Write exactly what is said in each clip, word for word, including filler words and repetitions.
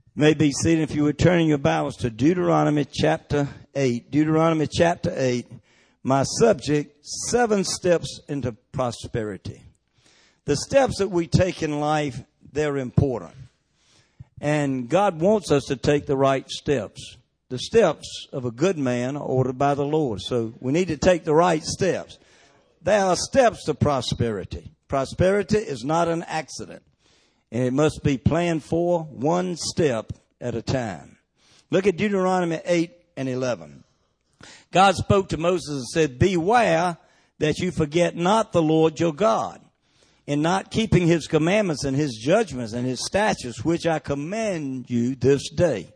You may be seated if you would turn in your Bibles to Deuteronomy chapter eight. Deuteronomy chapter eight. My subject, seven steps into prosperity. The steps that we take in life, they're important. And God wants us to take the right steps. The steps of a good man are ordered by the Lord. So we need to take the right steps. There are steps to prosperity. Prosperity is not an accident. And it must be planned for one step at a time. Look at Deuteronomy eight and eleven. God spoke to Moses and said, beware that you forget not the Lord your God, in not keeping his commandments and his judgments and his statutes, which I command you this day.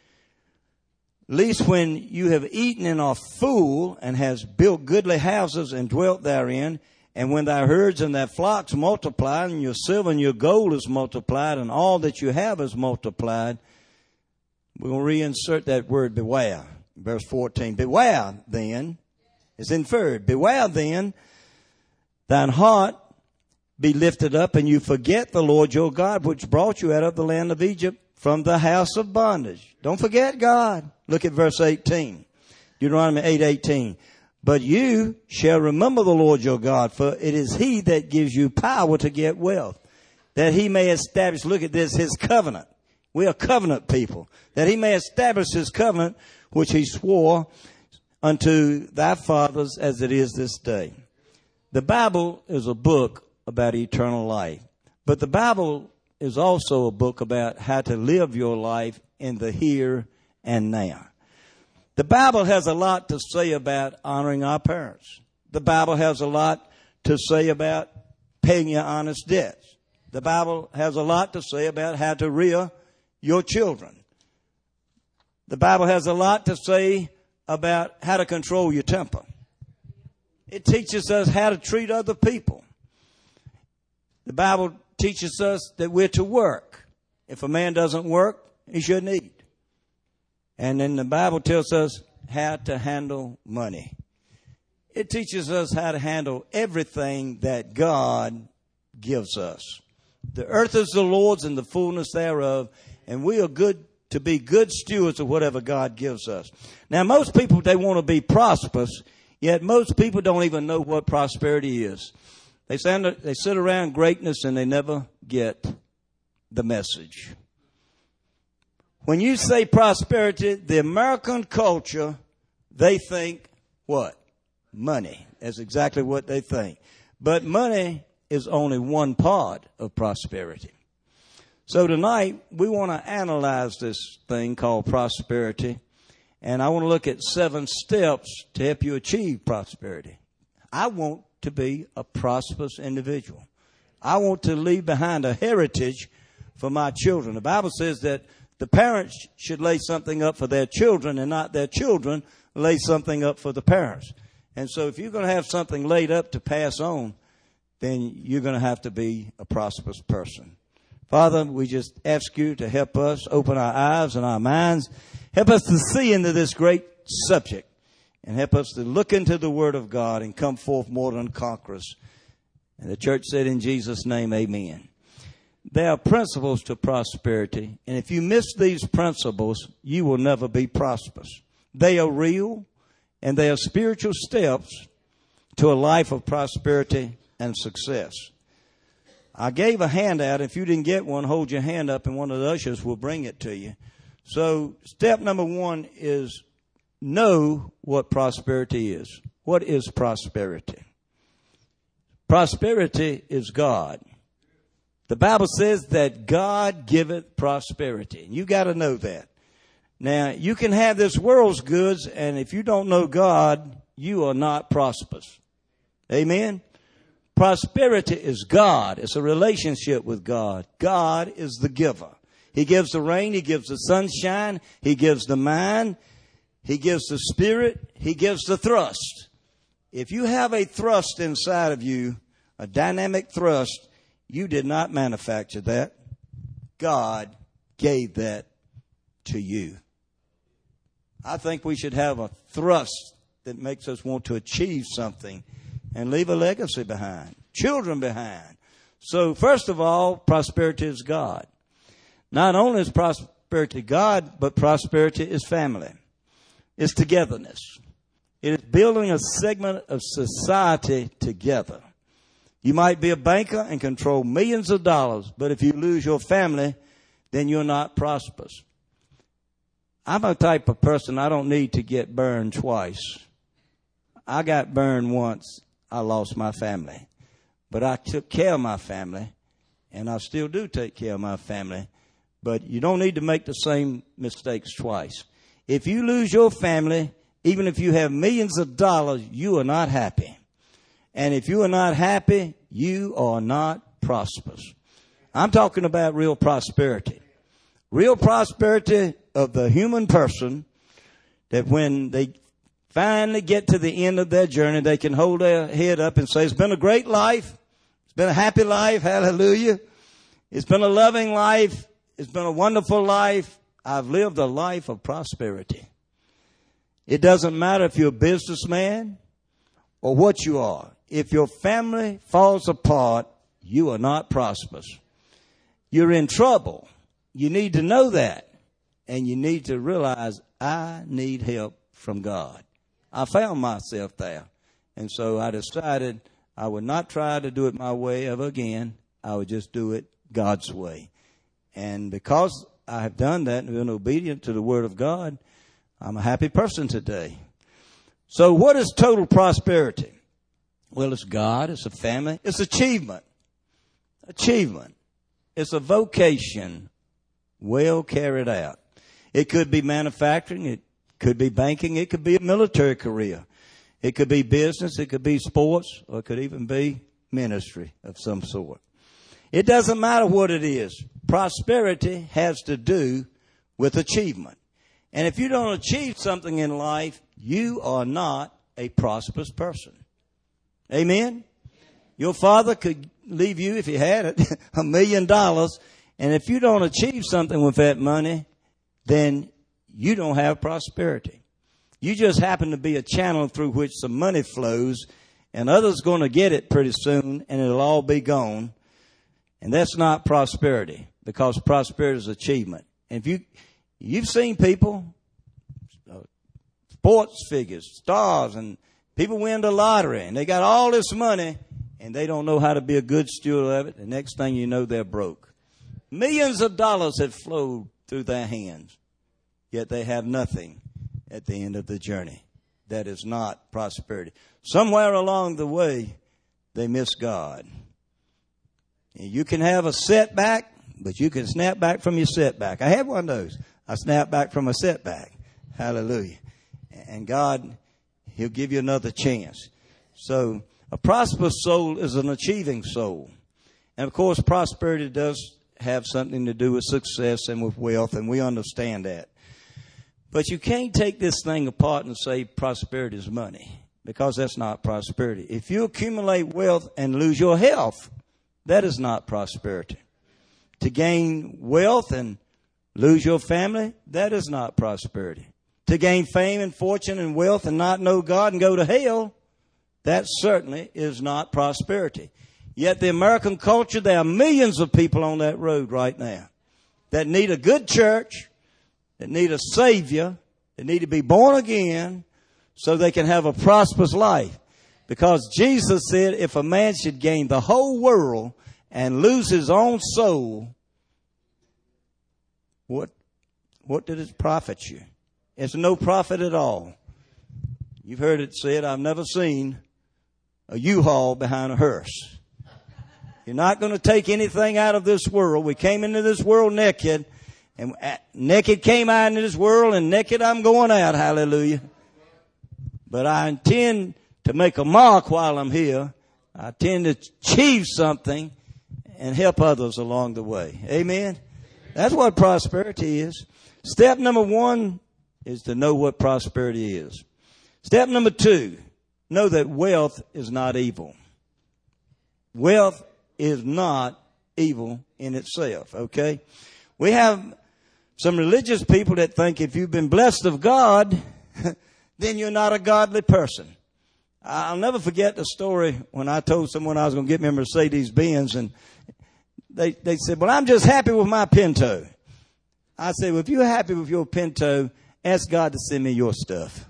Least when you have eaten and are full, and has built goodly houses and dwelt therein, and when thy herds and thy flocks multiply, and your silver and your gold is multiplied, and all that you have is multiplied, we're going to reinsert that word beware. Verse fourteen, beware then, is inferred, beware then, thine heart be lifted up, and you forget the Lord your God, which brought you out of the land of Egypt from the house of bondage. Don't forget God. Look at verse eighteen, Deuteronomy eight eighteen. But you shall remember the Lord your God, for it is he that gives you power to get wealth, that he may establish, look at this, his covenant. We are covenant people. That he may establish his covenant, which he swore unto thy fathers as it is this day. The Bible is a book about eternal life. But the Bible is also a book about how to live your life in the here and now. The Bible has a lot to say about honoring our parents. The Bible has a lot to say about paying your honest debts. The Bible has a lot to say about how to rear your children. The Bible has a lot to say about how to control your temper. It teaches us how to treat other people. The Bible teaches us that we're to work. If a man doesn't work, he shouldn't eat. And then the Bible tells us how to handle money. It teaches us how to handle everything that God gives us. The earth is the Lord's and the fullness thereof, and we are good to be good stewards of whatever God gives us. Now, most people, they want to be prosperous, yet most people don't even know what prosperity is. They stand, they sit around greatness and they never get the message. When you say prosperity, the American culture, they think what? Money. That's exactly what they think. But money is only one part of prosperity. So tonight, we want to analyze this thing called prosperity. And I want to look at seven steps to help you achieve prosperity. I want to be a prosperous individual. I want to leave behind a heritage for my children. The Bible says that the parents should lay something up for their children and not their children lay something up for the parents. And so if you're going to have something laid up to pass on, then you're going to have to be a prosperous person. Father, we just ask you to help us open our eyes and our minds. Help us to see into this great subject and help us to look into the Word of God and come forth more than conquerors. And the church said in Jesus' name, amen. There are principles to prosperity, and if you miss these principles, you will never be prosperous. They are real, and they are spiritual steps to a life of prosperity and success. I gave a handout. If you didn't get one, hold your hand up, and one of the ushers will bring it to you. So step number one is know what prosperity is. What is prosperity? Prosperity is God. The Bible says that God giveth prosperity. You got to know that. Now, you can have this world's goods, and if you don't know God, you are not prosperous. Amen? Prosperity is God. It's a relationship with God. God is the giver. He gives the rain. He gives the sunshine. He gives the mind. He gives the spirit. He gives the thrust. If you have a thrust inside of you, a dynamic thrust, you did not manufacture that. God gave that to you. I think we should have a thrust that makes us want to achieve something and leave a legacy behind, children behind. So first of all, prosperity is God. Not only is prosperity prosperity to God, but prosperity is family. It's togetherness. It is building a segment of society together. You might be a banker and control millions of dollars, but if you lose your family, then you're not prosperous. I'm a type of person, I don't need to get burned twice. I got burned once, I lost my family. But I took care of my family, and I still do take care of my family. But you don't need to make the same mistakes twice. If you lose your family, even if you have millions of dollars, you are not happy. And if you are not happy, you are not prosperous. I'm talking about real prosperity. Real prosperity of the human person, that when they finally get to the end of their journey, they can hold their head up and say, it's been a great life. It's been a happy life. Hallelujah. It's been a loving life. It's been a wonderful life. I've lived a life of prosperity. It doesn't matter if you're a businessman or what you are. If your family falls apart, you are not prosperous. You're in trouble. You need to know that. And you need to realize, I need help from God. I found myself there. And so I decided I would not try to do it my way ever again. I would just do it God's way. And because I have done that and been obedient to the Word of God, I'm a happy person today. So what is total prosperity? Well, it's God, it's a family, it's achievement. Achievement. It's a vocation well carried out. It could be manufacturing, it could be banking, it could be a military career. It could be business, it could be sports, or it could even be ministry of some sort. It doesn't matter what it is. Prosperity has to do with achievement. And if you don't achieve something in life, you are not a prosperous person. Amen? Your father could leave you, if he had it, a million dollars. And if you don't achieve something with that money, then you don't have prosperity. You just happen to be a channel through which some money flows, and others going to get it pretty soon, and it'll all be gone. And that's not prosperity, because prosperity is achievement. And if you, you've seen people, uh, sports figures, stars, and people win the lottery, and they got all this money, and they don't know how to be a good steward of it. The next thing you know, they're broke. Millions of dollars have flowed through their hands, yet they have nothing at the end of the journey. That is not prosperity. Somewhere along the way, they miss God. And you can have a setback, but you can snap back from your setback. I had one of those. I snapped back from a setback. Hallelujah. And God, He'll give you another chance. So a prosperous soul is an achieving soul. And of course, prosperity does have something to do with success and with wealth, and we understand that. But you can't take this thing apart and say prosperity is money, because that's not prosperity. If you accumulate wealth and lose your health, that is not prosperity. To gain wealth and lose your family, that is not prosperity. To gain fame and fortune and wealth and not know God and go to hell, that certainly is not prosperity. Yet the American culture, there are millions of people on that road right now that need a good church, that need a Savior, that need to be born again so they can have a prosperous life. Because Jesus said, if a man should gain the whole world and lose his own soul, what, what did it profit you? It's no profit at all. You've heard it said, I've never seen a U-Haul behind a hearse. You're not going to take anything out of this world. We came into this world naked, and naked came out into this world, and naked I'm going out. Hallelujah. But I intend to make a mark while I'm here. I intend to achieve something and help others along the way. Amen. That's what prosperity is. Step number one is to know what prosperity is. Step number two, know that wealth is not evil. Wealth is not evil in itself, okay? We have some religious people that think if you've been blessed of God, then you're not a godly person. I'll never forget the story when I told someone I was going to get me a Mercedes Benz, and they, they said, well, I'm just happy with my Pinto. I say, well, if you're happy with your Pinto, ask God to send me your stuff.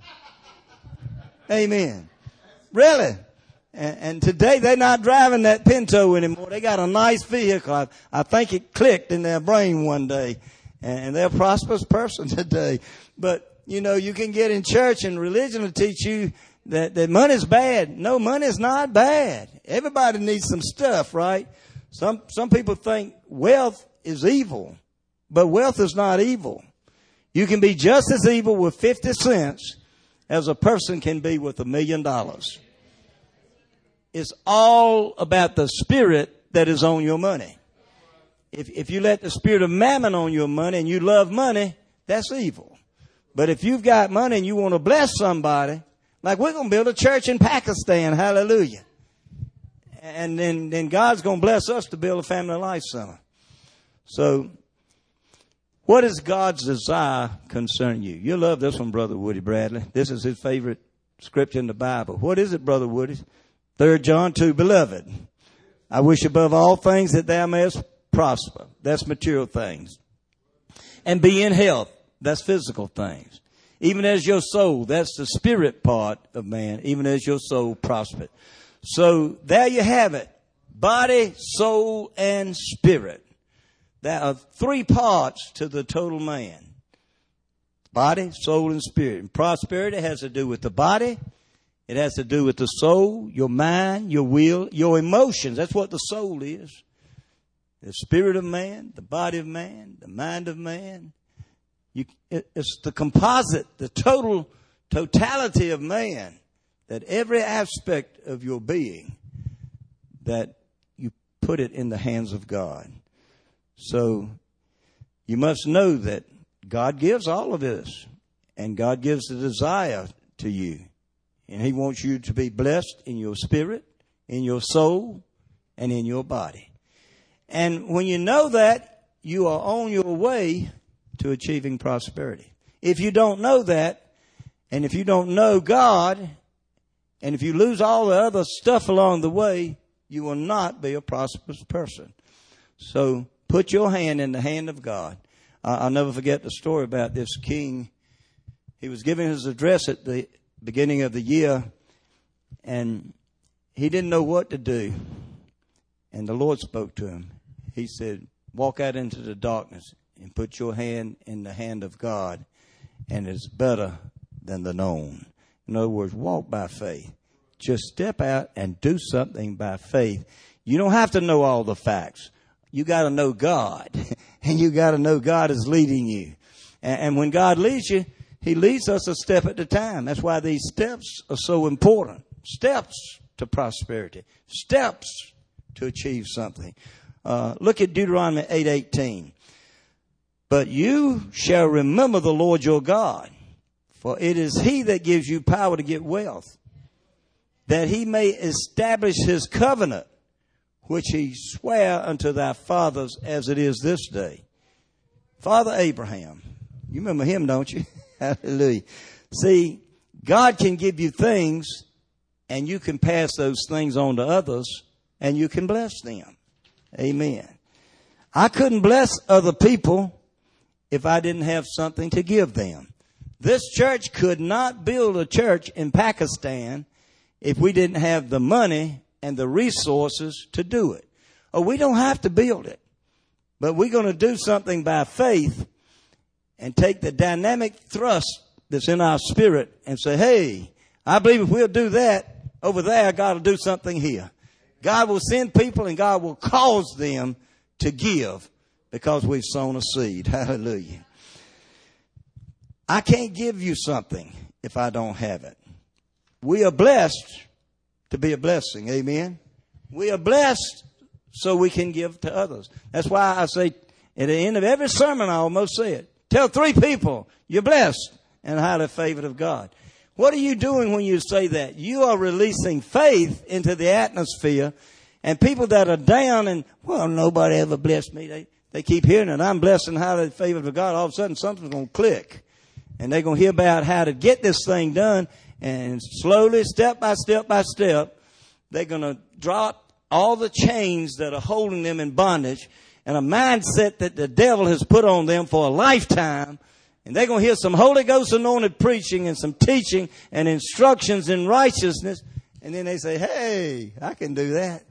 Amen. Really. And, and today they're not driving that Pinto anymore. They got a nice vehicle. I, I think it clicked in their brain one day. And, and they're a prosperous person today. But, you know, you can get in church and religion will teach you that, that money's bad. No, money's not bad. Everybody needs some stuff, right? Some, some people think wealth is evil. But wealth is not evil. You can be just as evil with fifty cents as a person can be with a million dollars. It's all about the spirit that is on your money. If, if you let the spirit of mammon on your money and you love money, that's evil. But if you've got money and you want to bless somebody, like we're going to build a church in Pakistan, hallelujah. And then, then God's going to bless us to build a family life center. So, what is God's desire concerning you? You'll love this one, Brother Woody Bradley. This is his favorite scripture in the Bible. What is it, Brother Woody? Third John two, beloved, I wish above all things that thou mayest prosper. That's material things. And be in health. That's physical things. Even as your soul, that's the spirit part of man, even as your soul prospered. So there you have it. Body, soul, and spirit. There are three parts to the total man. Body, soul, and spirit. And prosperity has to do with the body. It has to do with the soul, your mind, your will, your emotions. That's what the soul is. The spirit of man, the body of man, the mind of man. You, it, it's the composite, the total totality of man, that every aspect of your being, that you put it in the hands of God. So you must know that God gives all of this, and God gives the desire to you. And he wants you to be blessed in your spirit, in your soul, and in your body. And when you know that, you are on your way to achieving prosperity. If you don't know that, and if you don't know God, and if you lose all the other stuff along the way, you will not be a prosperous person. So put your hand in the hand of God. I'll never forget the story about this king. He was giving his address at the beginning of the year, and he didn't know what to do. And the Lord spoke to him. He said, walk out into the darkness and put your hand in the hand of God, and it's better than the known. In other words, walk by faith. Just step out and do something by faith. You don't have to know all the facts. You got to know God, and you got to know God is leading you. And, and when God leads you, he leads us a step at a time. That's why these steps are so important. Steps to prosperity. Steps to achieve something. Uh, look at Deuteronomy eight eighteen. But you shall remember the Lord your God, for it is he that gives you power to get wealth, that he may establish his covenant, which he sware unto thy fathers as it is this day. Father Abraham. You remember him, don't you? Hallelujah. See, God can give you things, and you can pass those things on to others, and you can bless them. Amen. I couldn't bless other people if I didn't have something to give them. This church could not build a church in Pakistan if we didn't have the money and the resources to do it. Oh, we don't have to build it, but we're going to do something by faith and take the dynamic thrust that's in our spirit and say, hey, I believe if we'll do that over there, God will do something here. God will send people, and God will cause them to give because we've sown a seed. Hallelujah. I can't give you something if I don't have it. We are blessed to be a blessing. Amen. We are blessed so we can give to others. That's why I say at the end of every sermon, I almost say it. Tell three people you're blessed and highly favored of God. What are you doing when you say that? You are releasing faith into the atmosphere, and people that are down and, well, nobody ever blessed me. They, they keep hearing it. I'm blessed and highly favored of God. All of a sudden something's going to click, and they're going to hear about how to get this thing done. And slowly, step by step by step, they're going to drop all the chains that are holding them in bondage, and a mindset that the devil has put on them for a lifetime. And they're going to hear some Holy Ghost anointed preaching and some teaching and instructions in righteousness. And then they say, hey, I can do that.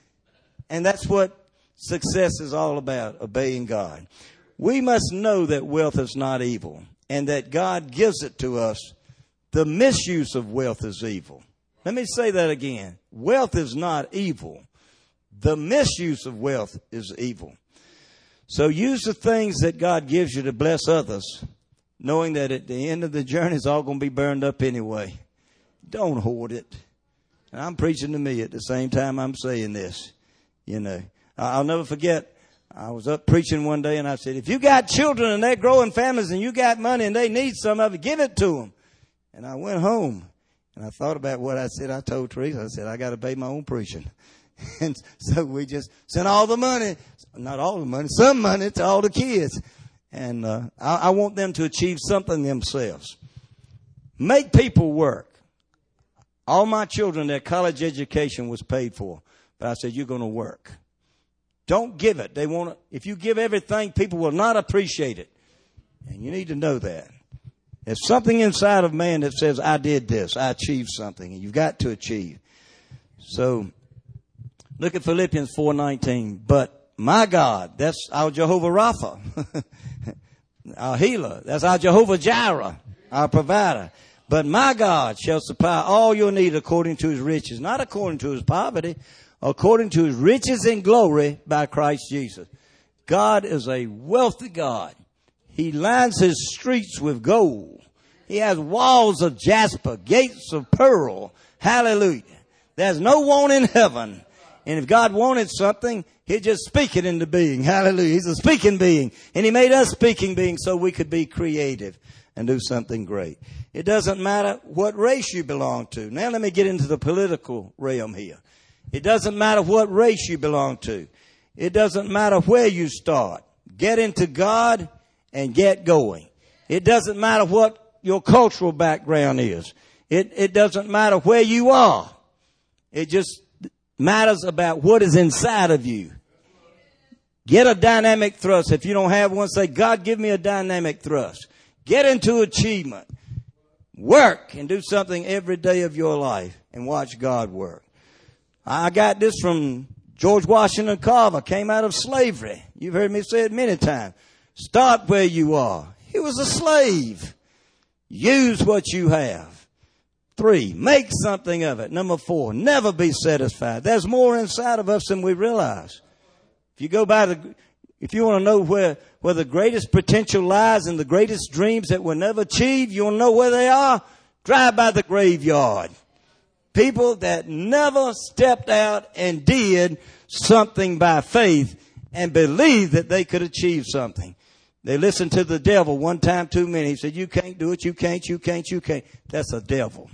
And that's what success is all about, obeying God. We must know that wealth is not evil and that God gives it to us. The misuse of wealth is evil. Let me say that again. Wealth is not evil. The misuse of wealth is evil. So use the things that God gives you to bless others, knowing that at the end of the journey, it's all going to be burned up anyway. Don't hoard it. And I'm preaching to me at the same time I'm saying this. You know, I'll never forget, I was up preaching one day and I said, if you got children and they're growing families and you got money and they need some of it, give it to them. And I went home and I thought about what I said. I told Teresa, I said, I got to pay my own preaching. And so we just sent all the money, not all the money, some money to all the kids. And uh, I, I want them to achieve something themselves. Make people work. All my children, their college education was paid for. But I said, you're going to work. Don't give it. They want to, if you give everything, people will not appreciate it. And you need to know that. There's something inside of man that says, I did this. I achieved something. And you've got to achieve. So look at Philippians four nineteen. But my God, that's our Jehovah Rapha. Our healer. That's our Jehovah Jireh, our provider. But my God shall supply all your need according to his riches, not according to his poverty, according to his riches and glory by Christ Jesus. God is a wealthy God. He lines his streets with gold. He has walls of jasper, gates of pearl. Hallelujah. There's no want in heaven. And if God wanted something, he'd just speak it into being. Hallelujah. He's a speaking being. And he made us speaking beings so we could be creative and do something great. It doesn't matter what race you belong to. Now let me get into the political realm here. It doesn't matter what race you belong to. It doesn't matter where you start. Get into God and get going. It doesn't matter what your cultural background is. It, it doesn't matter where you are. It just matters about what is inside of you. Get a dynamic thrust. If you don't have one, say, God, give me a dynamic thrust. Get into achievement. Work and do something every day of your life and watch God work. I got this from George Washington Carver, came out of slavery. You've heard me say it many times. Start where you are. He was a slave. Use what you have. Three, make something of it. Number four, never be satisfied. There's more inside of us than we realize. If you go by the, if you want to know where, where the greatest potential lies and the greatest dreams that were never achieved, you want to know where they are? Drive by the graveyard. People that never stepped out and did something by faith and believed that they could achieve something. They listened to the devil one time too many. He said, you can't do it, you can't, you can't, you can't. That's a devil.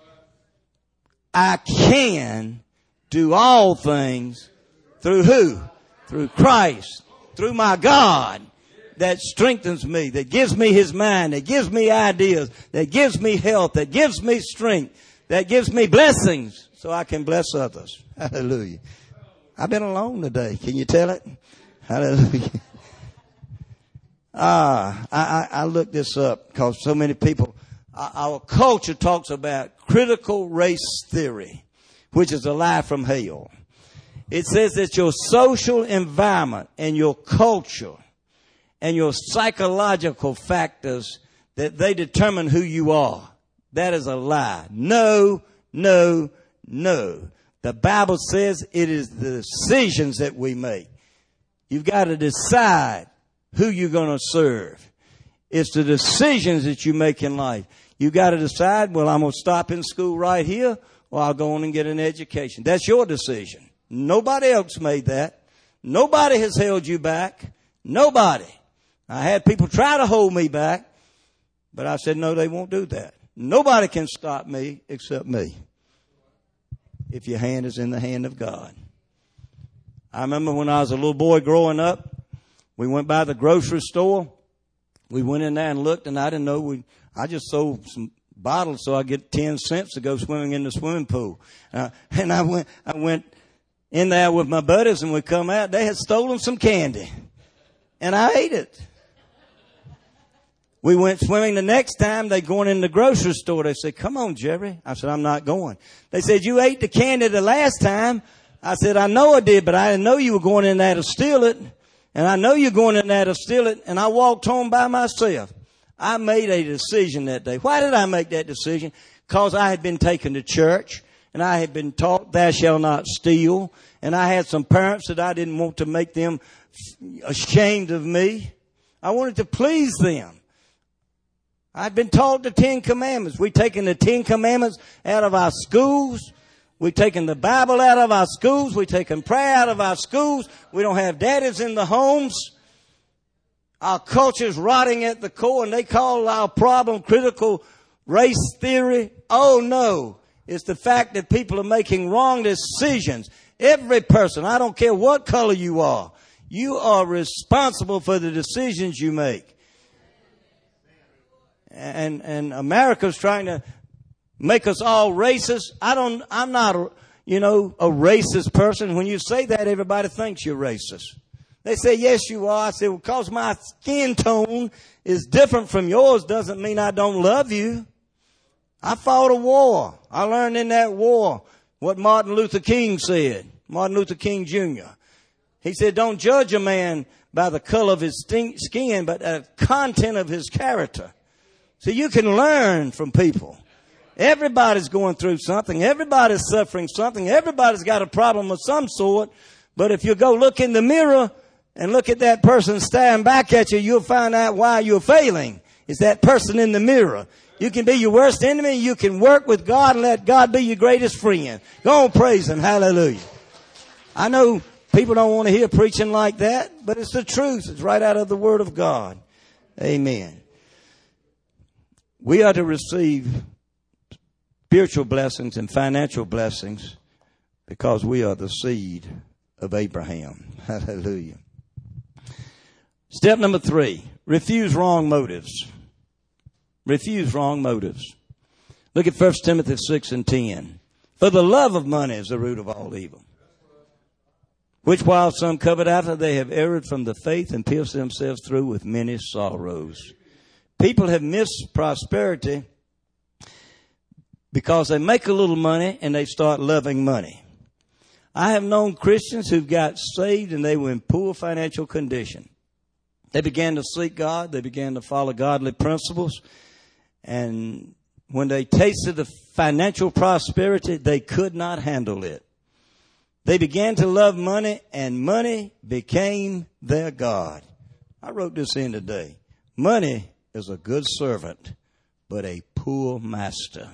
I can do all things through who? Through Christ. Through my God that strengthens me, that gives me his mind, that gives me ideas, that gives me health, that gives me strength, that gives me blessings so I can bless others. Hallelujah. I've been alone today. Can you tell it? Hallelujah. Ah, I, I, I looked this up because so many people, our culture talks about critical race theory, which is a lie from hell. It says that your social environment and your culture and your psychological factors, that they determine who you are. That is a lie. No, no, no. The Bible says it is the decisions that we make. You've got to decide who you're going to serve. It's the decisions that you make in life. You got to decide, well, I'm going to stop in school right here, or I'll go on and get an education. That's your decision. Nobody else made that. Nobody has held you back. Nobody. I had people try to hold me back, but I said, no, they won't do that. Nobody can stop me except me. If your hand is in the hand of God. I remember when I was a little boy growing up, we went by the grocery store. We went in there and looked, and I didn't know. We, I just sold some bottles so I get ten cents to go swimming in the swimming pool. Uh, and I went, I went in there with my buddies, and we come out, they had stolen some candy. And I ate it. We went swimming the next time. They going in the grocery store. They said, come on, Jerry. I said, I'm not going. They said, you ate the candy the last time. I said, I know I did, but I didn't know you were going in there to steal it. And I know you're going in there to steal it. And I walked home by myself. I made a decision that day. Why did I make that decision? Because I had been taken to church, and I had been taught, thou shalt not steal. And I had some parents that I didn't want to make them ashamed of me. I wanted to please them. I'd been taught the Ten Commandments. We've taken the Ten Commandments out of our schools. We've taken the Bible out of our schools. We've taken prayer out of our schools. We don't have daddies in the homes. Our culture's rotting at the core, and they call our problem critical race theory. Oh, no. It's the fact that people are making wrong decisions. Every person, I don't care what color you are, you are responsible for the decisions you make. And and America's trying to make us all racist. I don't, I'm not, a, you know, a racist person. When you say that, everybody thinks you're racist. They say, yes, you are. I say, well, because my skin tone is different from yours doesn't mean I don't love you. I fought a war. I learned in that war what Martin Luther King said. Martin Luther King Junior He said, don't judge a man by the color of his skin, but the content of his character. So you can learn from people. Everybody's going through something. Everybody's suffering something. Everybody's got a problem of some sort. But if you go look in the mirror and look at that person staring back at you, you'll find out why you're failing. It's that person in the mirror. You can be your worst enemy. You can work with God and let God be your greatest friend. Go on, praise Him. Hallelujah. I know people don't want to hear preaching like that, but it's the truth. It's right out of the Word of God. Amen. We are to receive spiritual blessings and financial blessings because we are the seed of Abraham. Hallelujah. Step number three, refuse wrong motives. Refuse wrong motives. Look at First Timothy six and ten. For the love of money is the root of all evil, which while some covet after, they have erred from the faith and pierced themselves through with many sorrows. People have missed prosperity because they make a little money and they start loving money. I have known Christians who got saved and they were in poor financial condition. They began to seek God. They began to follow godly principles. And when they tasted the financial prosperity, they could not handle it. They began to love money, and money became their God. I wrote this in today. Money is a good servant, but a poor master.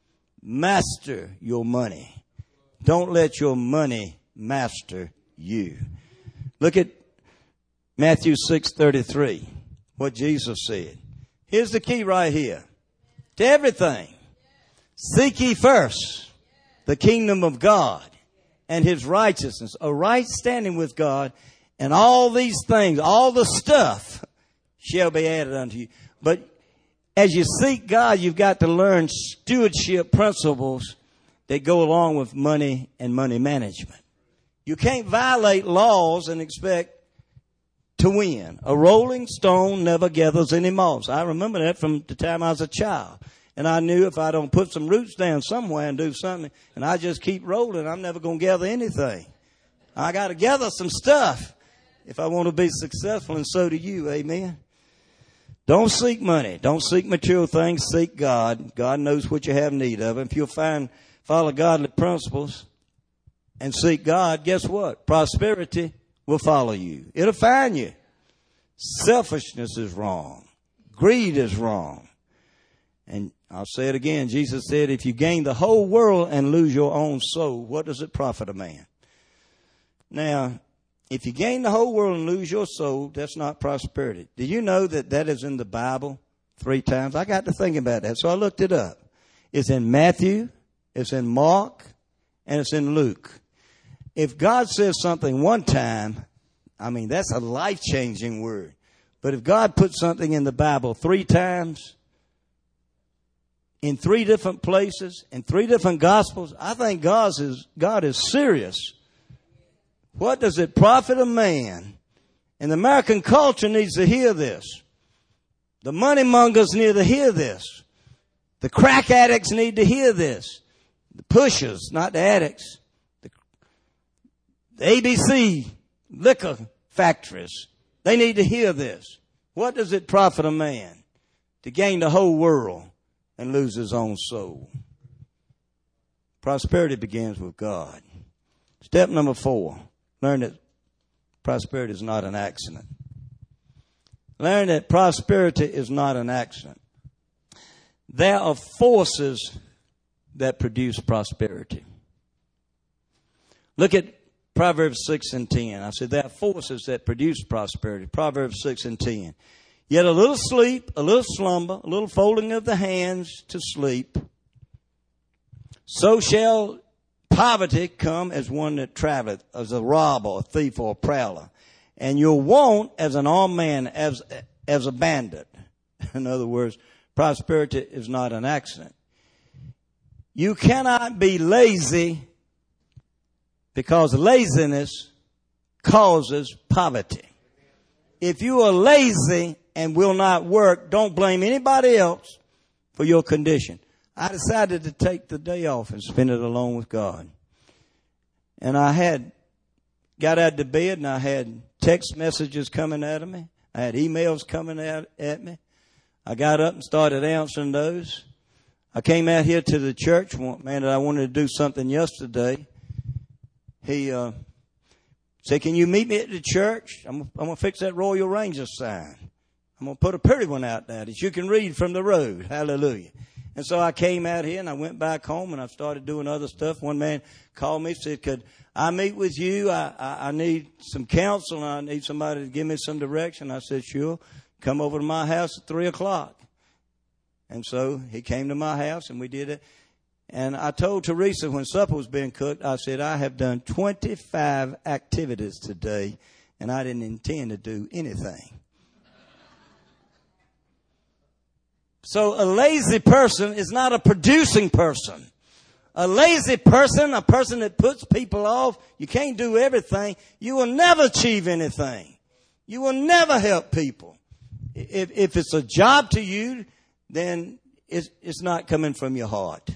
Master your money. Don't let your money master you. Look at Matthew six thirty-three, what Jesus said. Here's the key right here. To everything, seek ye first the kingdom of God and His righteousness, a right standing with God, and all these things, all the stuff shall be added unto you. But as you seek God, you've got to learn stewardship principles that go along with money and money management. You can't violate laws and expect to win. A rolling stone never gathers any moss. I remember that from the time I was a child. And I knew if I don't put some roots down somewhere and do something, and I just keep rolling, I'm never going to gather anything. I got to gather some stuff if I want to be successful, and so do you. Amen. Don't seek money. Don't seek material things. Seek God. God knows what you have need of. If you'll find, follow godly principles and seek God, guess what? Prosperity will follow you. It'll find you. Selfishness is wrong. Greed is wrong. And I'll say it again. Jesus said, if you gain the whole world and lose your own soul, what does it profit a man? Now, if you gain the whole world and lose your soul, that's not prosperity. Do you know that that is in the Bible three times? I got to thinking about that, so I looked it up. It's in Matthew, it's in Mark, and it's in Luke. If God says something one time, I mean, that's a life-changing word. But if God puts something in the Bible three times, in three different places, in three different gospels, I think God is, God is serious What does it profit a man? And the American culture needs to hear this. The money mongers need to hear this. The crack addicts need to hear this. The pushers, not the addicts. The, the A B C liquor factories, they need to hear this. What does it profit a man to gain the whole world and lose his own soul? Prosperity begins with God. Step number four, learn that prosperity is not an accident. Learn that prosperity is not an accident. There are forces that produce prosperity. Look at Proverbs six and ten. I said there are forces that produce prosperity. Proverbs six and ten. Yet a little sleep, a little slumber, a little folding of the hands to sleep, so shall poverty come as one that traveleth, as a robber, a thief, or a prowler. And your want as an armed man, as, as a bandit. In other words, prosperity is not an accident. You cannot be lazy because laziness causes poverty. If you are lazy and will not work, don't blame anybody else for your condition. I decided to take the day off and spend it alone with God. And I had got out of bed and I had text messages coming at me. I had emails coming out at me. I got up and started answering those. I came out here to the church. Man, I wanted to do something yesterday. He uh, said, can you meet me at the church? I'm, I'm going to fix that Royal Rangers sign. I'm going to put a pretty one out there that you can read from the road. Hallelujah. And so I came out here and I went back home and I started doing other stuff. One man called me, said, could I meet with you? I, I, I need some counsel and I need somebody to give me some direction. I said, sure. Come over to my house at three o'clock. And so he came to my house and we did it. And I told Teresa when supper was being cooked, I said, I have done twenty-five activities today and I didn't intend to do anything. So a lazy person is not a producing person. A lazy person, a person that puts people off, you can't do everything. You will never achieve anything. You will never help people. If, if it's a job to you, then it's, it's not coming from your heart.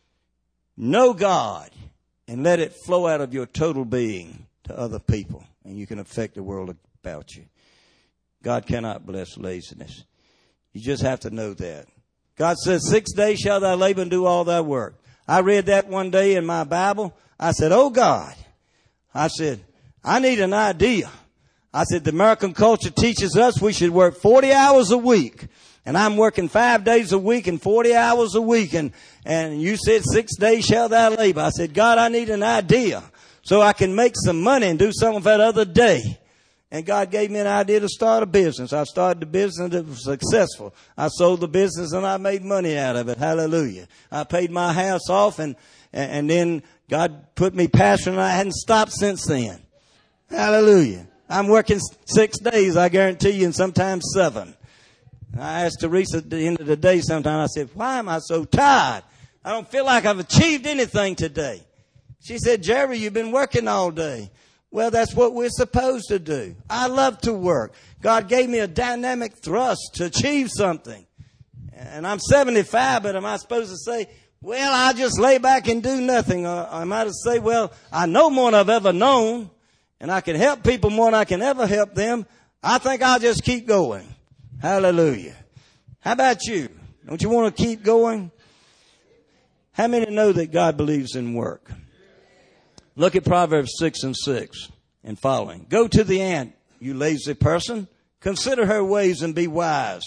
Know God and let it flow out of your total being to other people, and you can affect the world about you. God cannot bless laziness. You just have to know that. God says, six days shall thou labor and do all thy work. I read that one day in my Bible. I said, oh God. I said, I need an idea. I said, the American culture teaches us we should work forty hours a week. And I'm working five days a week and forty hours a week. And, and you said six days shall thou labor. I said, God, I need an idea so I can make some money and do something for that other day. And God gave me an idea to start a business. I started the business and it was successful. I sold the business and I made money out of it. Hallelujah. I paid my house off and, and then God put me pastoring and I hadn't stopped since then. Hallelujah. I'm working six days, I guarantee you, and sometimes seven. I asked Teresa at the end of the day sometime, I said, why am I so tired? I don't feel like I've achieved anything today. She said, Jerry, you've been working all day. Well, that's what we're supposed to do. I love to work. God gave me a dynamic thrust to achieve something. And I'm seventy-five, but am I supposed to say, well, I'll just lay back and do nothing? Or am I to say, well, I know more than I've ever known, and I can help people more than I can ever help them. I think I'll just keep going. Hallelujah. How about you? Don't you want to keep going? How many know that God believes in work? Look at Proverbs six and six and following. Go to the ant, you lazy person. Consider her ways and be wise.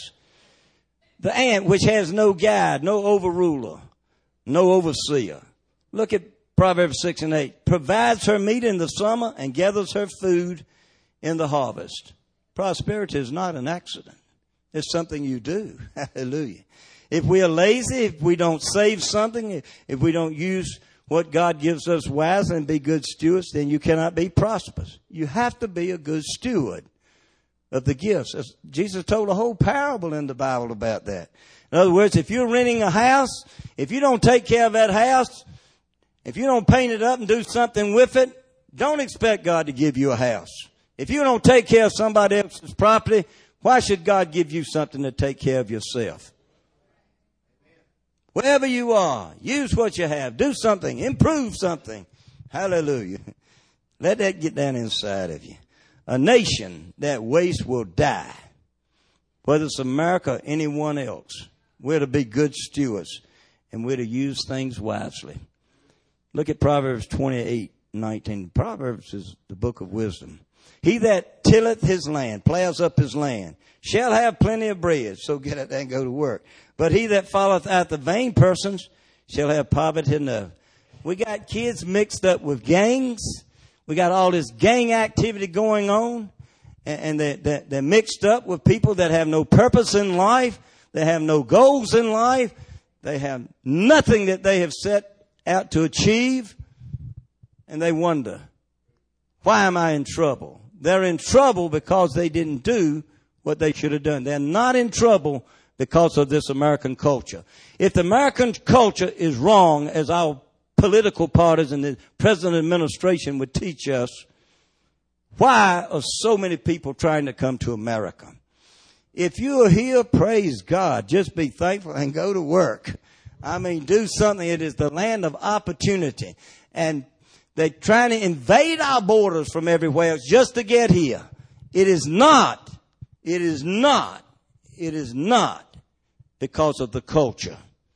The ant which has no guide, no overruler, no overseer. Look at Proverbs six and eight. Provides her meat in the summer and gathers her food in the harvest. Prosperity is not an accident. It's something you do. Hallelujah. If we are lazy, if we don't save something, if we don't use what God gives us wisely and be good stewards, then you cannot be prosperous. You have to be a good steward of the gifts. As Jesus told a whole parable in the Bible about that. In other words, if you're renting a house, if you don't take care of that house, if you don't paint it up and do something with it, Don't expect God to give you a house. If you don't take care of somebody else's property, why should God give you something to take care of yourself? Wherever you are, use what you have. Do something. Improve something. Hallelujah. Let that get down inside of you. A nation that wastes will die. Whether it's America or anyone else, we're to be good stewards and we're to use things wisely. Look at Proverbs twenty-eight nineteen. Proverbs is the book of wisdom. He that tilleth his land, plows up his land, shall have plenty of bread. So get out there and go to work. But he that followeth after vain persons shall have poverty enough. We got kids mixed up with gangs. We got all this gang activity going on. And they're, they're, they're mixed up with people that have no purpose in life. They have no goals in life. They have nothing that they have set out to achieve. And they wonder, why am I in trouble? They're in trouble because they didn't do what they should have done. They're not in trouble because of this American culture. If the American culture is wrong, as our political parties and the present administration would teach us, why are so many people trying to come to America? If you are here, praise God. Just be thankful and go to work. I mean, do something. It is the land of opportunity. And they're trying to invade our borders from everywhere just to get here. It is not, it is not, it is not because of the culture.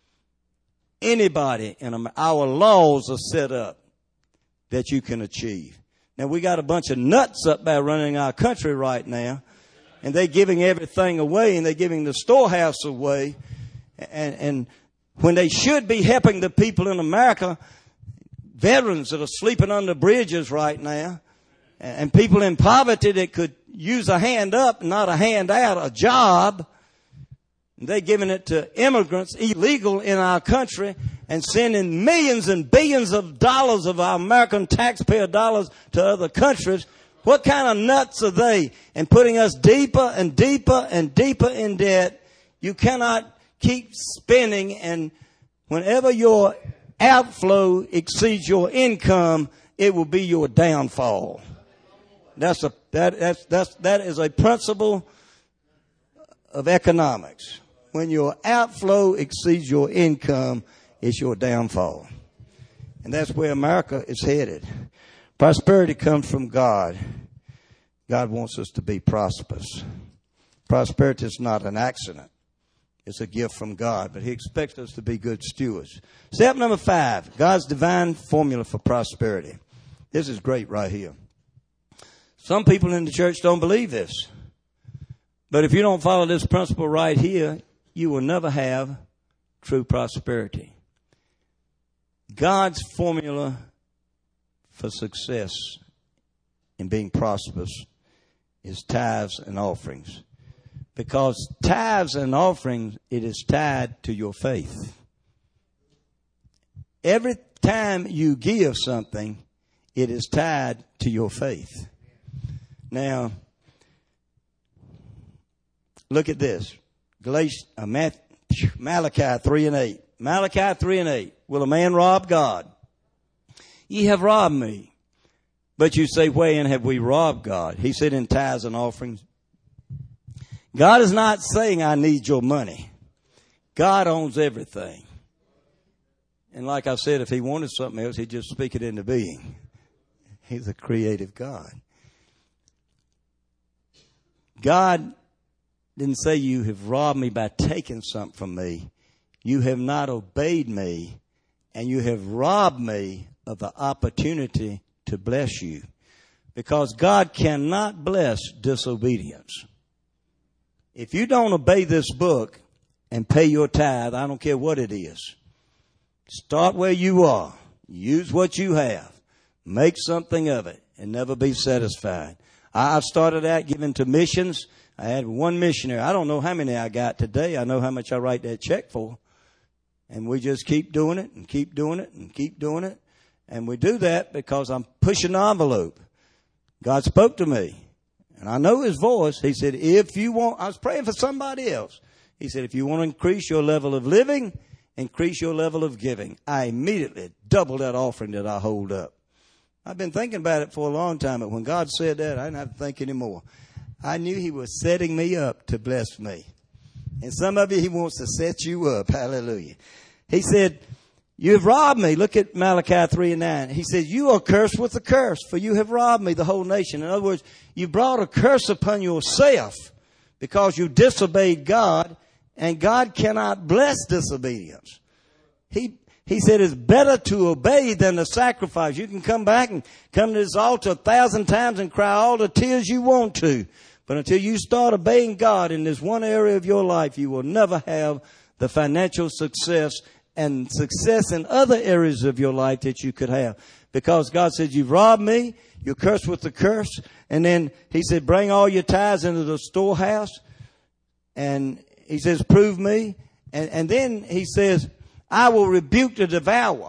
Anybody in America, our laws are set up that you can achieve. Now, we got a bunch of nuts up there running our country right now, and they're giving everything away, and they're giving the storehouse away. And, and when they should be helping the people in America, veterans that are sleeping under bridges right now, and people in poverty that could use a hand up, not a hand out, a job, they're giving it to immigrants illegal in our country and sending millions and billions of dollars of our American taxpayer dollars to other countries. What kind of nuts are they? And putting us deeper and deeper and deeper in debt. You cannot keep spending, and whenever your outflow exceeds your income, it will be your downfall. That's a that that's that's that is a principle of economics. When your outflow exceeds your income, it's your downfall. And that's where America is headed. Prosperity comes from God. God wants us to be prosperous. Prosperity is not an accident. It's a gift from God, but He expects us to be good stewards. Step number five, God's divine formula for prosperity. This is great right here. Some people in the church don't believe this. But if you don't follow this principle right here, you will never have true prosperity. God's formula for success in being prosperous is tithes and offerings. Because tithes and offerings, it is tied to your faith. Every time you give something, it is tied to your faith. Now, look at this. Galatians, uh, Matthew, Malachi three and eight. Malachi three and eight. Will a man rob God? Ye have robbed me. But you say, wherein have we robbed God? He said, in tithes and offerings. God is not saying I need your money. God owns everything. And like I said, if He wanted something else, He'd just speak it into being. He's a creative God. God didn't say you have robbed me by taking something from me. You have not obeyed me, and you have robbed me of the opportunity to bless you. Because God cannot bless disobedience. If you don't obey this book and pay your tithe, I don't care what it is. Start where you are. Use what you have. Make something of it and never be satisfied. I started out giving to missions. I had one missionary. I don't know how many I got today. I know how much I write that check for. And we just keep doing it and keep doing it and keep doing it. And we do that because I'm pushing the envelope. God spoke to me. And I know His voice. He said, if you want, I was praying for somebody else. He said, if you want to increase your level of living, increase your level of giving. I immediately doubled that offering that I hold up. I've been thinking about it for a long time, but when God said that, I didn't have to think anymore. I knew he was setting me up to bless me. And some of you, he wants to set you up. Hallelujah. He said, you have robbed me. Look at Malachi three and nine. He said, you are cursed with a curse, for you have robbed me, the whole nation. In other words, you brought a curse upon yourself because you disobeyed God, and God cannot bless disobedience. He He said it's better to obey than to sacrifice. You can come back and come to this altar a thousand times and cry all the tears you want to. But until you start obeying God in this one area of your life, you will never have the financial success and success in other areas of your life that you could have. Because God said, you've robbed me, you're cursed with the curse. And then he said, bring all your tithes into the storehouse. And he says, prove me. And, and then he says, I will rebuke the devourer.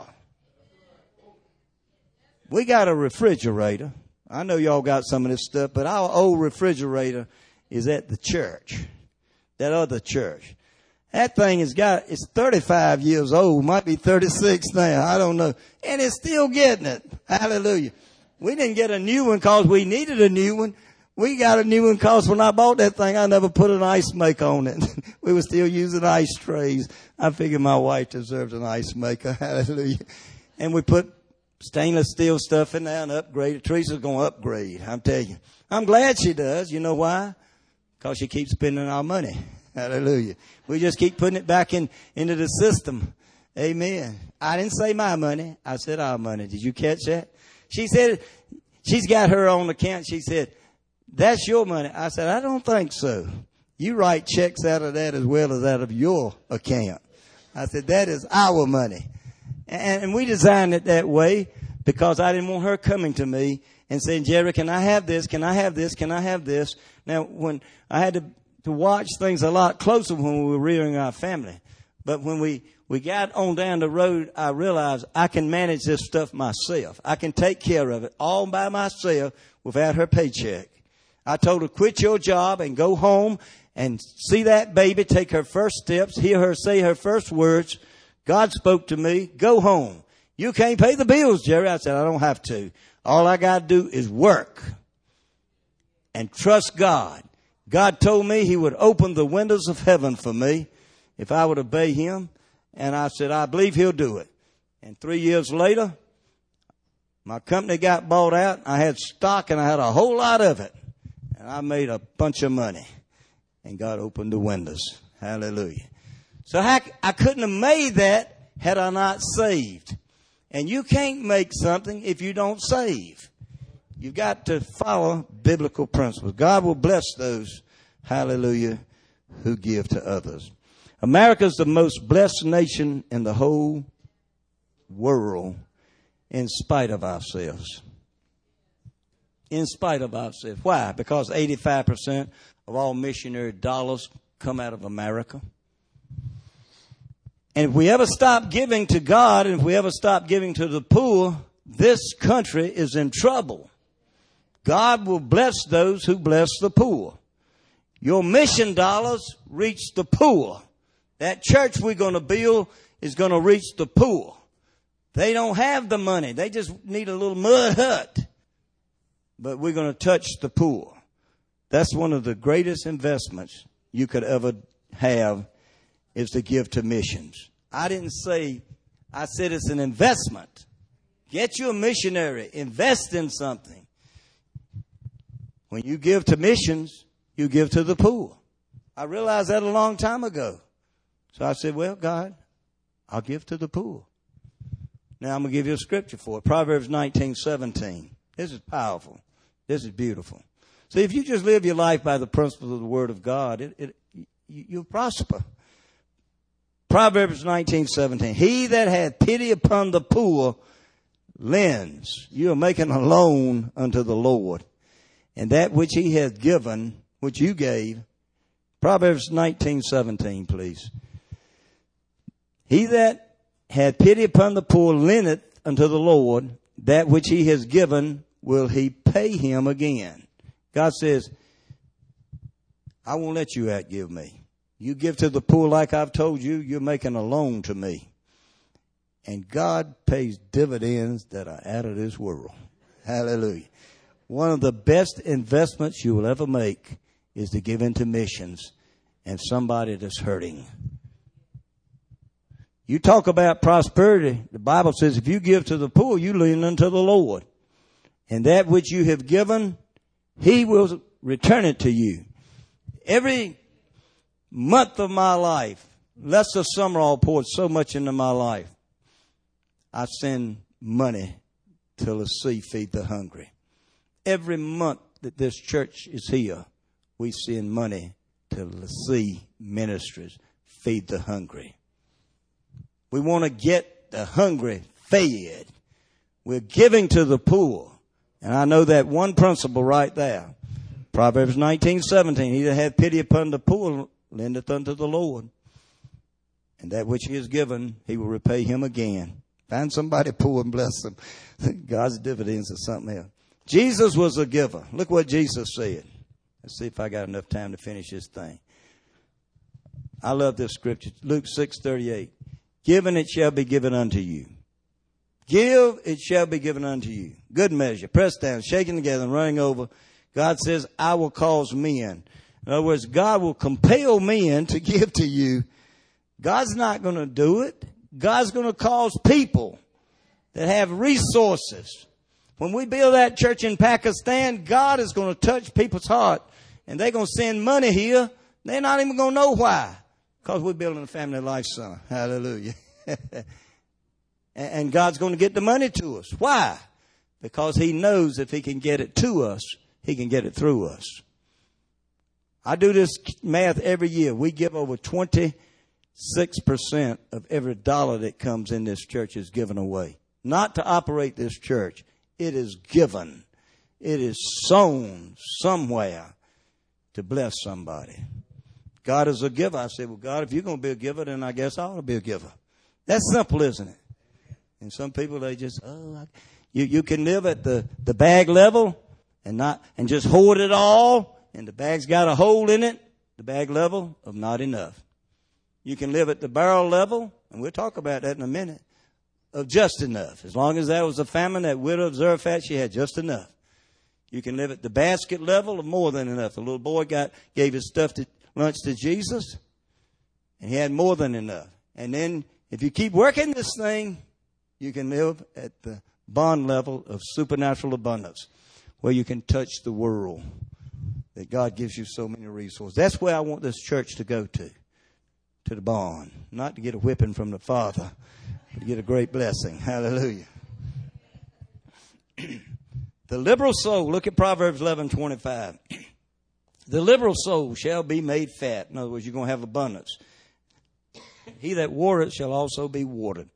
We got a refrigerator. I know y'all got some of this stuff, but our old refrigerator is at the church. That other church. That thing has got, it's thirty-five years old, might be thirty-six now, I don't know. And it's still getting it. Hallelujah. We didn't get a new one because we needed a new one. We got a new one because when I bought that thing, I never put an ice maker on it. We were still using ice trays. I figured my wife deserves an ice maker. Hallelujah. And we put stainless steel stuff in there and upgrade it. Teresa's going to upgrade, I'm telling you. I'm glad she does. You know why? Because she keeps spending our money. Hallelujah. We just keep putting it back in into the system. Amen. I didn't say my money. I said our money. Did you catch that? She said, she's got her own account. She said, that's your money. I said, I don't think so. You write checks out of that as well as out of your account. I said, that is our money. And, and we designed it that way because I didn't want her coming to me and saying, Jerry, can I have this? Can I have this? Can I have this? Now, when I had to, to watch things a lot closer when we were rearing our family. But when we, we got on down the road, I realized I can manage this stuff myself. I can take care of it all by myself without her paycheck. I told her, quit your job and go home and see that baby take her first steps, hear her say her first words. God spoke to me, go home. You can't pay the bills, Jerry. I said, I don't have to. All I got to do is work and trust God. God told me he would open the windows of heaven for me if I would obey him. And I said, I believe he'll do it. And three years later, my company got bought out. I had stock and I had a whole lot of it. And I made a bunch of money. And God opened the windows. Hallelujah. So I, I couldn't have made that had I not saved. And you can't make something if you don't save. You've got to follow biblical principles. God will bless those, hallelujah, who give to others. America's the most blessed nation in the whole world in spite of ourselves. In spite of ourselves. Why? Because eighty-five percent of all missionary dollars come out of America. And if we ever stop giving to God, and if we ever stop giving to the poor, this country is in trouble. God will bless those who bless the poor. Your mission dollars reach the poor. That church we're going to build is going to reach the poor. They don't have the money. They just need a little mud hut. But we're going to touch the poor. That's one of the greatest investments you could ever have, is to give to missions. I didn't say, I said it's an investment. Get you a missionary. Invest in something. When you give to missions, you give to the poor. I realized that a long time ago. So I said, well, God, I'll give to the poor. Now I'm going to give you a scripture for it. Proverbs nineteen seventeen. This is powerful. This is beautiful. See, if you just live your life by the principles of the Word of God, it, it, you, you'll prosper. Proverbs nineteen seventeen. He that hath pity upon the poor lends. You are making a loan unto the Lord. And that which he hath given, which you gave. Proverbs nineteen seventeen, please. He that hath pity upon the poor lendeth unto the Lord. That which he has given will he pay him again. God says, I won't let you outgive me. You give to the poor like I've told you, you're making a loan to me. And God pays dividends that are out of this world. Hallelujah. One of the best investments you will ever make is to give into missions and somebody that's hurting. You talk about prosperity. The Bible says if you give to the poor, you lean unto the Lord. And that which you have given, He will return it to you. Every month of my life, Lester Summerall poured so much into my life. I send money to LaCie Feed the Hungry. Every month that this church is here, we send money to LaCie Ministries, Feed the Hungry. We want to get the hungry fed. We're giving to the poor. And I know that one principle right there. Proverbs nineteen seventeen. He that hath pity upon the poor lendeth unto the Lord. And that which he has given, he will repay him again. Find somebody poor and bless them. God's dividends are something else. Jesus was a giver. Look what Jesus said. Let's see if I got enough time to finish this thing. I love this scripture. Luke six thirty-eight. Give and it shall be given unto you. Give, it shall be given unto you. Good measure, pressed down, shaken together, and running over. God says, I will cause men. In other words, God will compel men to give to you. God's not going to do it. God's going to cause people that have resources. When we build that church in Pakistan, God is going to touch people's heart. And they're going to send money here. They're not even going to know why. Because we're building a family life center. Hallelujah. And God's going to get the money to us. Why? Because He knows if He can get it to us, He can get it through us. I do this math every year. We give over twenty-six percent of every dollar that comes in this church is given away. Not to operate this church. It is given. It is sown somewhere to bless somebody. God is a giver. I said, well, God, if you're going to be a giver, then I guess I ought to be a giver. That's simple, isn't it? And some people, they just, oh, I, you, you can live at the, the bag level and not, and just hoard it all. And the bag's got a hole in it, the bag level of not enough. You can live at the barrel level, and we'll talk about that in a minute, of just enough. As long as there was a famine, that widow of Zarephath, she had just enough. You can live at the basket level of more than enough. The little boy got, gave his stuff to lunch to Jesus, and he had more than enough. And then if you keep working this thing, you can live at the bond level of supernatural abundance, where you can touch the world, that God gives you so many resources. That's where I want this church to go to, to the bond, not to get a whipping from the Father, but to get a great blessing. Hallelujah. The liberal soul, look at Proverbs eleven twenty-five. The liberal soul shall be made fat. In other words, you're going to have abundance. He that watereth shall also be watered.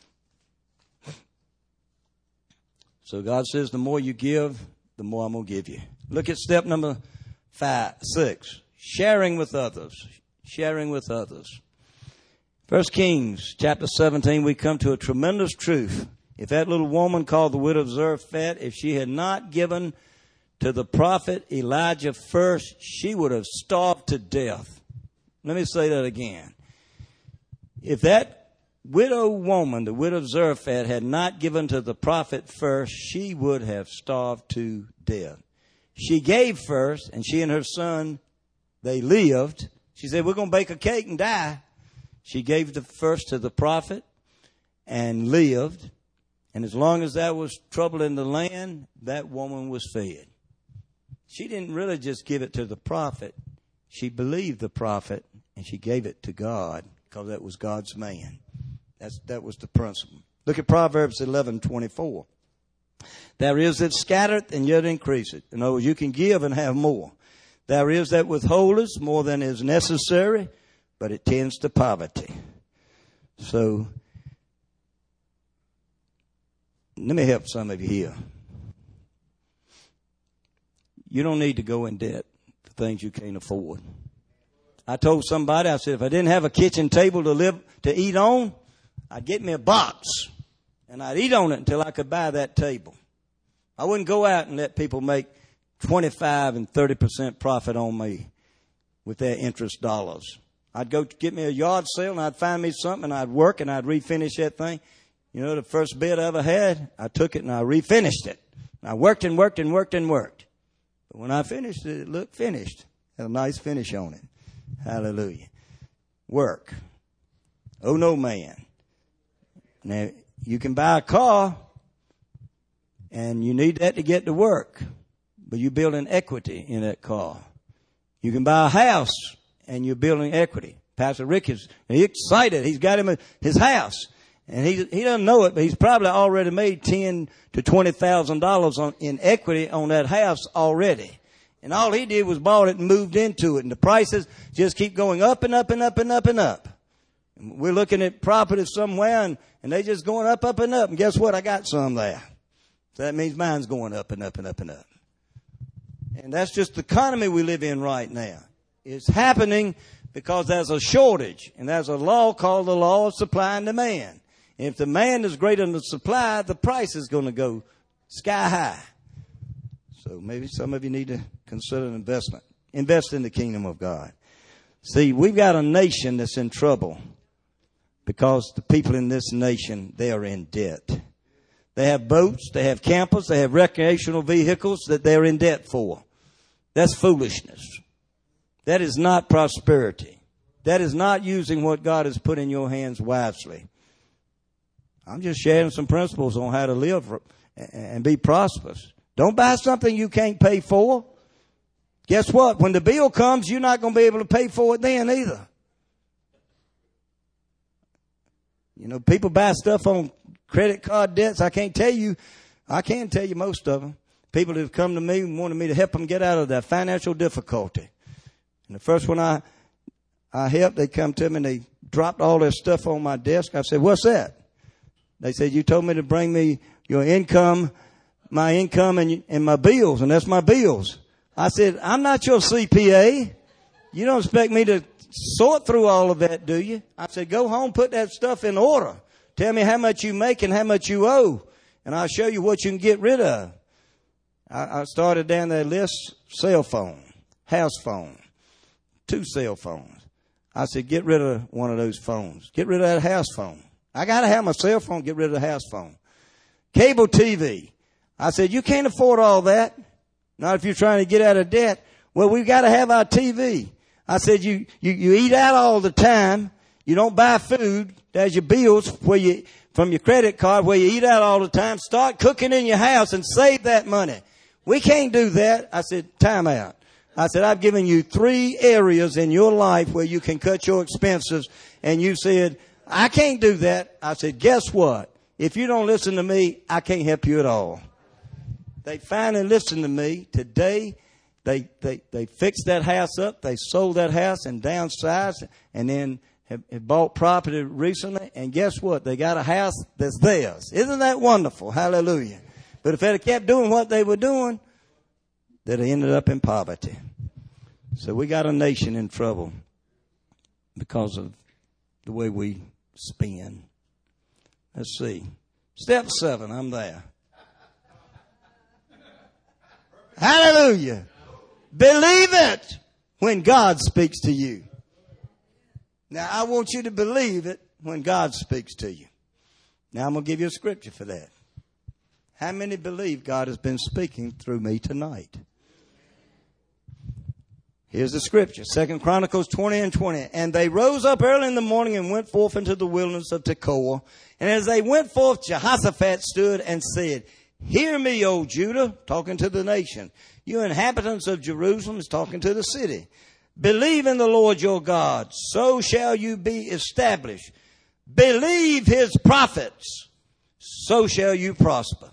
So God says, the more you give, the more I'm going to give you. Look at step number five, six. Sharing with others. Sharing with others. First Kings chapter seventeen, we come to a tremendous truth. If that little woman called the widow of Zarephath, if she had not given to the prophet Elijah first, she would have starved to death. Let me say that again. If that widow woman, the widow of Zarephath, had not given to the prophet first, she would have starved to death. She gave first, and she and her son, they lived. She said, we're going to bake a cake and die. She gave the first to the prophet and lived. And as long as there was trouble in the land, that woman was fed. She didn't really just give it to the prophet. She believed the prophet, and she gave it to God because that was God's man. That's, that was the principle. Look at Proverbs eleven twenty-four. There is that scattereth and yet increaseth. In other words, you can give and have more. There is that withholdeth more than is necessary, but it tends to poverty. So, let me help some of you here. You don't need to go in debt for things you can't afford. I told somebody, I said, if I didn't have a kitchen table to live, to eat on, I'd get me a box and I'd eat on it until I could buy that table. I wouldn't go out and let people make twenty-five and thirty percent profit on me with their interest dollars. I'd go get me a yard sale and I'd find me something and I'd work and I'd refinish that thing. You know, the first bed I ever had, I took it and I refinished it. I worked and worked and worked and worked. But when I finished, it looked finished. Had a nice finish on it. Hallelujah. Work. Oh, no, man. Now, you can buy a car, and you need that to get to work. But you're building equity in that car. You can buy a house, and you're building equity. Pastor Rick is he's excited. He's got him a, his house. And he he doesn't know it, but he's probably already made ten to twenty thousand dollars on in equity on that house already. And all he did was bought it and moved into it. And the prices just keep going up and up and up and up and up. And we're looking at properties somewhere, and, and they just going up, up and up. And guess what? I got some there. So that means mine's going up and up and up and up. And that's just the economy we live in right now. It's happening because there's a shortage. And there's a law called the law of supply and demand. If the demand is greater than the supply, the price is going to go sky high. So maybe some of you need to consider an investment. Invest in the kingdom of God. See, we've got a nation that's in trouble because the people in this nation, they are in debt. They have boats, they have campers, they have recreational vehicles that they're in debt for. That's foolishness. That is not prosperity. That is not using what God has put in your hands wisely. I'm just sharing some principles on how to live and be prosperous. Don't buy something you can't pay for. Guess what? When the bill comes, you're not going to be able to pay for it then either. You know, people buy stuff on credit card debts. I can't tell you, I can tell you most of them. People that have come to me and wanted me to help them get out of their financial difficulty. And the first one I, I helped, they come to me and they dropped all their stuff on my desk. I said, what's that? They said, you told me to bring me your income, my income and, and my bills, and that's my bills. I said, I'm not your C P A. You don't expect me to sort through all of that, do you? I said, go home, put that stuff in order. Tell me how much you make and how much you owe, and I'll show you what you can get rid of. I, I started down that list, cell phone, house phone, two cell phones. I said, get rid of one of those phones. Get rid of that house phone. I got to have my cell phone, get rid of the house phone. Cable T V. I said, you can't afford all that. Not if you're trying to get out of debt. Well, we've got to have our T V. I said, you, you, you eat out all the time. You don't buy food. There's your bills where you, from your credit card where you eat out all the time. Start cooking in your house and save that money. We can't do that. I said, time out. I said, I've given you three areas in your life where you can cut your expenses. And you said, I can't do that. I said, guess what? If you don't listen to me, I can't help you at all. They finally listened to me. Today, they, they, they fixed that house up. They sold that house and downsized and then have, have bought property recently. And guess what? They got a house that's theirs. Isn't that wonderful? Hallelujah. But if they had kept doing what they were doing, they'd have ended up in poverty. So we got a nation in trouble because of the way we spend. Let's see. Step seven, I'm there. Hallelujah. Believe it when God speaks to you. Now, I want you to believe it when God speaks to you. Now, I'm going to give you a scripture for that. How many believe God has been speaking through me tonight? Here's the scripture, Second Chronicles twenty and twenty. And they rose up early in the morning and went forth into the wilderness of Tekoa. And as they went forth, Jehoshaphat stood and said, hear me, O Judah, talking to the nation. You inhabitants of Jerusalem, is talking to the city. Believe in the Lord your God, so shall you be established. Believe his prophets, so shall you prosper.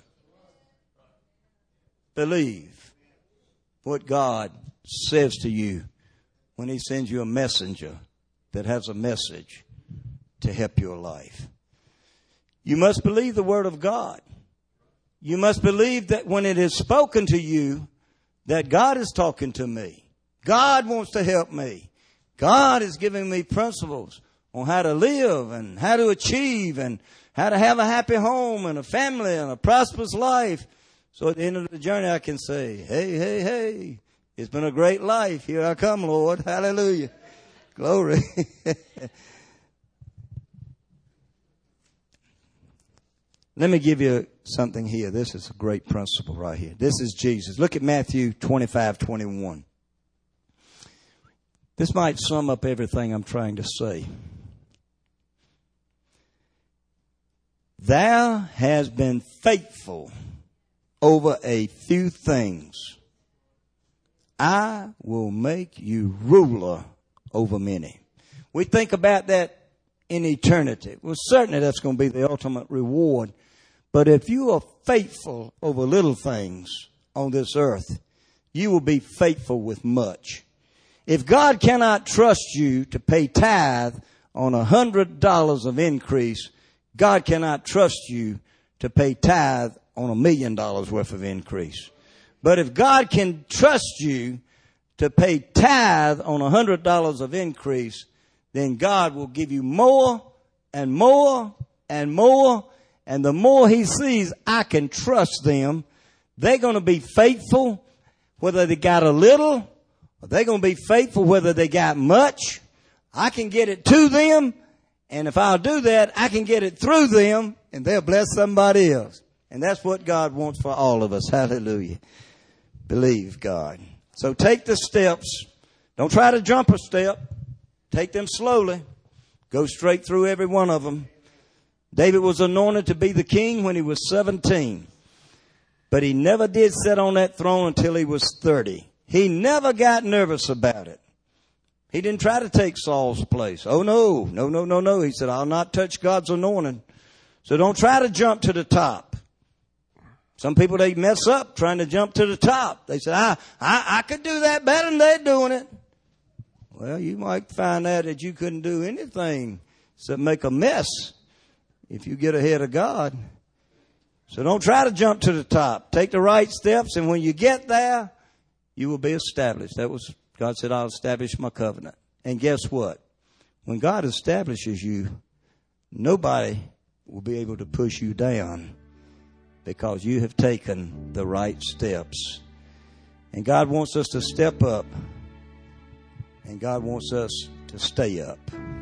Believe what God says to you when he sends you a messenger that has a message to help your life. You must believe the word of God. You must believe that when it is spoken to you, that God is talking to me. God wants to help me. God is giving me principles on how to live and how to achieve and how to have a happy home and a family and a prosperous life. So at the end of the journey, I can say, hey, hey, hey, it's been a great life. Here I come, Lord. Hallelujah. Glory. Let me give you something here. This is a great principle right here. This is Jesus. Look at Matthew twenty-five twenty-one. This might sum up everything I'm trying to say. Thou hast been faithful over a few things. I will make you ruler over many. We think about that in eternity. Well, certainly that's going to be the ultimate reward. But if you are faithful over little things on this earth, you will be faithful with much. If God cannot trust you to pay tithe on a hundred dollars of increase, God cannot trust you to pay tithe on a million dollars worth of increase. But if God can trust you to pay tithe on a hundred dollars of increase, then God will give you more and more and more. And the more he sees I can trust them, they're going to be faithful whether they got a little, or they're going to be faithful whether they got much. I can get it to them, and if I'll do that, I can get it through them, and they'll bless somebody else. And that's what God wants for all of us. Hallelujah. Believe God. So take the steps. Don't try to jump a step. Take them slowly. Go straight through every one of them. David was anointed to be the king when he was seventeen. But he never did sit on that throne until he was thirty. He never got nervous about it. He didn't try to take Saul's place. Oh, no, no, no, no, no. He said, I'll not touch God's anointing. So don't try to jump to the top. Some people, they mess up trying to jump to the top. They say, I, I, I could do that better than they're doing it. Well, you might find out that you couldn't do anything except make a mess if you get ahead of God. So don't try to jump to the top. Take the right steps, and when you get there, you will be established. That was, God said, I'll establish my covenant. And guess what? When God establishes you, nobody will be able to push you down because you have taken the right steps. And God wants us to step up, and God wants us to stay up,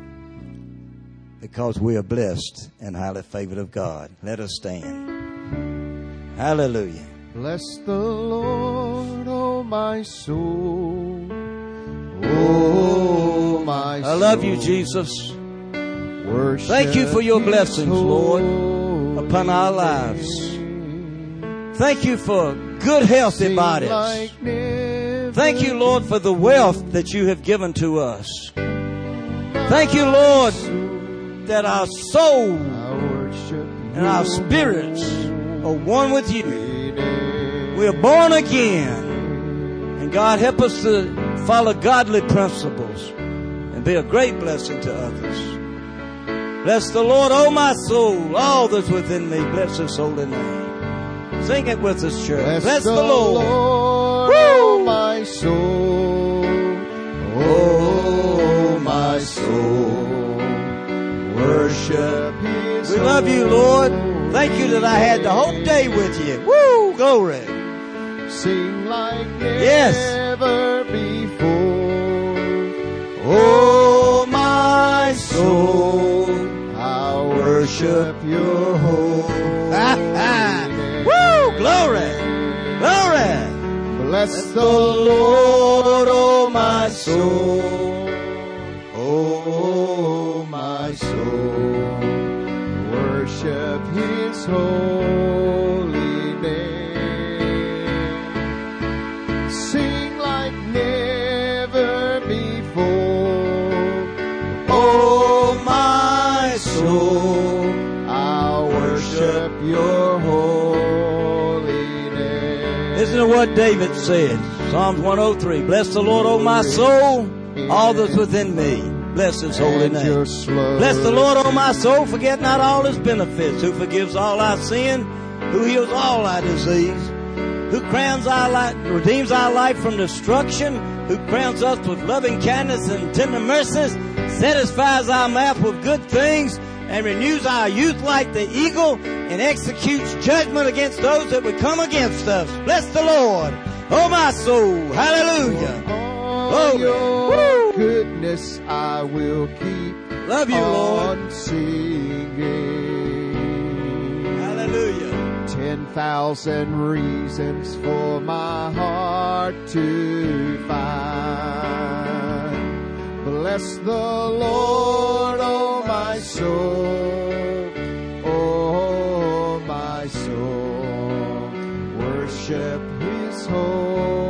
because we are blessed and highly favored of God. Let us stand. Hallelujah. Bless the Lord, oh my soul. Oh my soul. I love you, Jesus. Worship Thank you for your His blessings, Lord, holy upon our lives. Thank you for good, healthy Sing bodies. like never Thank you, Lord, for the wealth that you have given to us. Thank you, Lord, that our soul I worship and our spirits are one with you. We are born again. And God, help us to follow godly principles and be a great blessing to others. Bless the Lord, oh my soul, all that's within me. Bless His holy name. Sing it with us, church. Bless, Bless the, the Lord. Lord, oh my soul. Oh my soul. Worship His We love you, Lord. Thank you that I had the whole day with you. Woo, glory. Sing like Yes. never before. Oh, my soul, I worship your holy Ah, ah. name. Woo, glory, glory. Bless the Lord, oh, my soul. Oh, my soul, worship His holy name. Sing like never before. Oh, my soul, I'll worship your holy name. Listen to what David said. Psalms one oh three. Bless the Lord, oh, my soul, all that's within me. Bless His holy And your name. slow Bless the Lord, O my soul, forget not all His benefits, who forgives all our sin, who heals all our disease, who crowns our life, redeems our life from destruction, who crowns us with loving kindness and tender mercies, satisfies our mouth with good things, and renews our youth like the eagle, and executes judgment against those that would come against us. Bless the Lord, O my soul. Hallelujah. All Glory. your Woo. goodness I will keep Love you, Lord. on singing. Hallelujah. thousand reasons for my heart to find. Bless the Lord, oh my soul, oh my soul, worship His holy